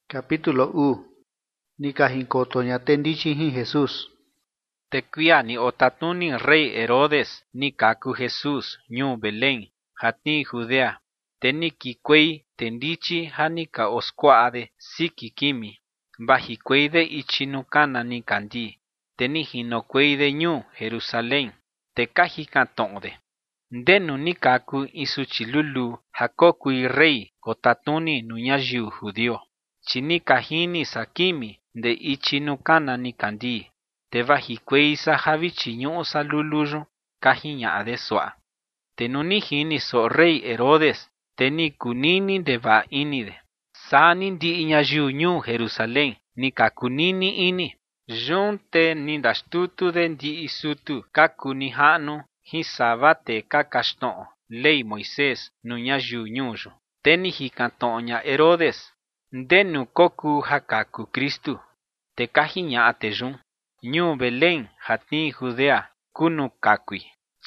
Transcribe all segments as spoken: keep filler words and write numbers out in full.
Capítulo U. Nikahinkotoña tendichihin Jesús. Tequia ni otatuni rey Herodes ni kaku Jesús ñu Belén hatni Judea. Teni kikwei tendichi hanika oskuade siki kimi. Bajikwei ichinukana ni kandi. Teni hinokwei de ñu Jerusalén. Tekaji kantonde. Ndenu ni kaku isuchilulu hakokui rey kotatuni nuñajiu judío. Chinika hini sakimi de ichinukana ni kandi. Te bajikwei sa javichi ñu sa luluyo kajiña de soa. Te nuni hini so rey Herodes, te ni kunini de va inide. Sani di iñajiu ñu Jerusalén, ni kakunini ini. Jun te ni dastutu de di isutu kakuni hanu, hisabate kakashton, ley Moisés nuñajiu ñuyo. Te ni hikantoña Herodes, ndenu koku hakaku Kristu. Te kajiña ate jun. Ñu Belén hatni Judea kunu kakui.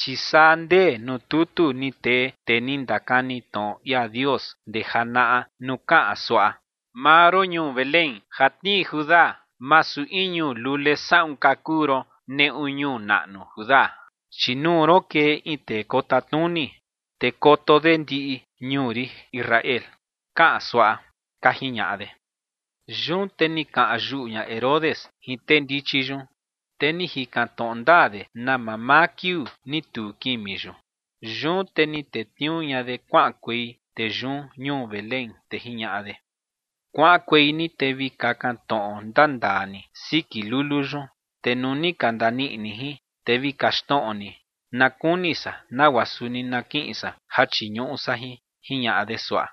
Chisande no tutu ni te tenindakani ton ya Dios de hanaa nuka asua. Maro ñu Belén hatni Judá masu iñu lule saun kakuro ne uñu nanu Judá. Chinuro ke ite kotatuni te koto de ndi ñuri Israel. Ka asua kajiñade. Jun teni ka ayuña Herodes hitendi chijun. Teni hikantondade na mamakiu ni tu kimijo. Jun teni te tiuña de kwakwei te jun ñu Belén te hiñade. Kwakwei ni te vikakanton dandani siki lulujo. Te nuni kandani nihi te vikashtoni. Nakunisa nawasuni nakinsa hachiñusahi hiñade soa.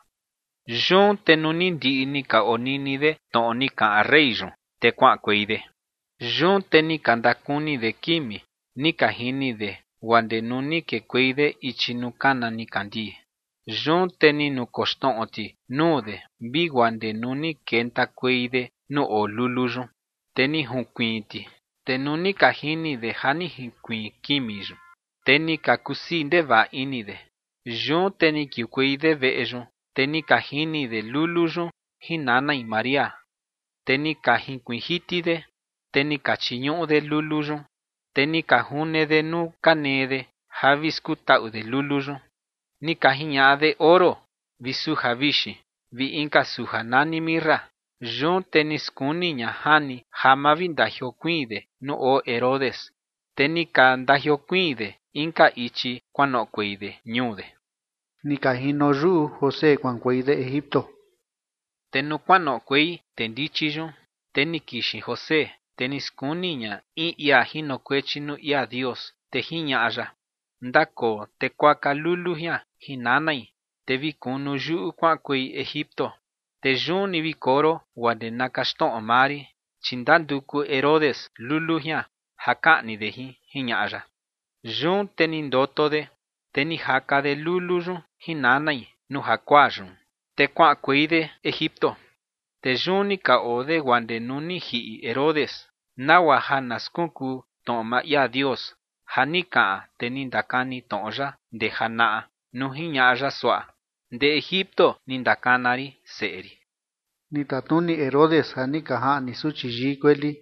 Jun te nuni ndi ni ka onini de toni ka reijon te kwakwei de. Jun te ni kandakuni de kimi, ni kahini de, wande nuni ke kuide ichinukana ni kandi. Jun te ni nukoston oti, nude, bi wande nuni kenta kuide nu o lulujo. Te ni hunkuiti, te nuni kahini de hani hinkui kimijo. Te ni kakusi de va inide. Jun te ni kikuide veejo, te ni kahini de lulujo, hinana y Maria. Te ni kahinkuihitide. Teni kachiñu de luluyo, teni kahune de nu kanede, javisku tau de luluyo, ni kajiña de oro, visu javishi, vi inka sujanani mirra, jun tenis kuniña hani, jama vindahio kuide, nu o Herodes, teni kandahio kuide, inka ichi kwano kuide, ñude. Ni kahino yu José kwankwei de Egipto. Tenu kwano kwei tendichiyo, teni kishi José. Tenis kuniña i ia hino kwechinu ia Dios te hiñaya. Ndako te kwaka luluhia hinanai te vikunu yu kwakwei Egipto. Te juni vikoro wande nakashton omari chindanduku Herodes luluhia hakani de hi hiñaya. Jun tenindoto de teni haka de luluyu hinanai nu hakwajun. Te kwakwei de Egipto. Te juni ka ode wande nuni hi Herodes, nawa hanaskunku toma ya Dios, hanika tenindakani tonja de hanaa, nuhiñaya soa, de Egipto nindakanari seeri. Ni tatuni Herodes hanika ha ni suchi kweli.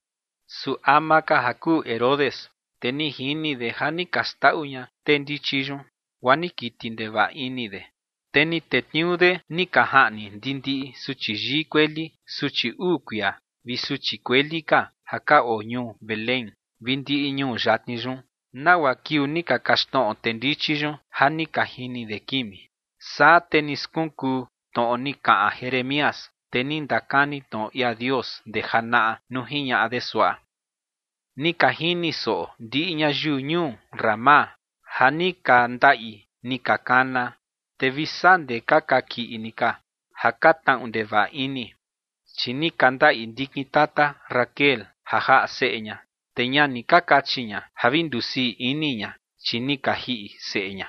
Su amaka haku Herodes, teni hini de hanikastauña tendichijun, wanikitin de va inide. Teni tetniude ni kahani dindi suchi kweli suchi ukwia vi suchi kweli ka haka o ñu Belén vindi ñu jatnijun nawa kiu ni kakashton tendichijun hani kahini de kimi. Sa teniskunku to ni ka Jeremías tenindakani to ya Dios de hanaa nuhiña de soa. Ni kahini so di ñayu ñu Rama hani kandai ni kakana. Te visande kakaki inika, hakatan unde va ini. Chini kanda indiki tata Raquel, haha seña. Teña ni kakachiña, havindusi iniña, chini kahi seña.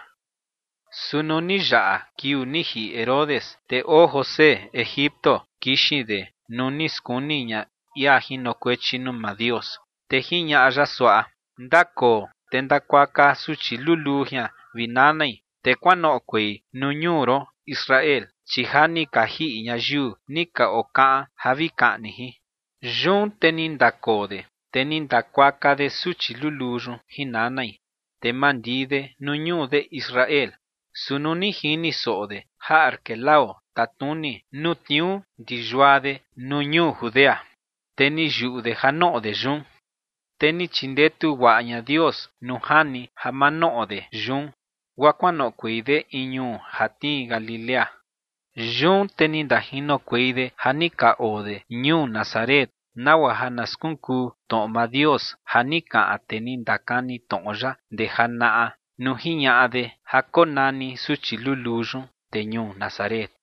Sunoni jaa kiu nihi Herodes, te o José, Egipto, kishi de, nunis kuniña, ia hinokwechinu ma Dios. Te hiña ayasua, ndako, tendakwaka suchi luluhia, vinanai. Te kwano kwei nuñuro Israel chihani kahi nyayu nika oka havi kanihi. Jun tenindakode, tenindakwakade suchi luluju hinanai, temandide nuñude Israel. Sununi hini sode, haarkelao, tatuni, nutiu, dijuade, nuñu Judea. Teni yude hanode jun. Teni chindetu waña Dios, nuhani hamanode jun. Wakwano cuide iñu hati Galilea. Jun tenindahino cuide hanika ode, ñu Nazaret, nawa hanaskunku, toma Dios, hanika atenindakani toya de hanaa, nuhiñade, hakonani suchi luluju, de ñu Nazaret.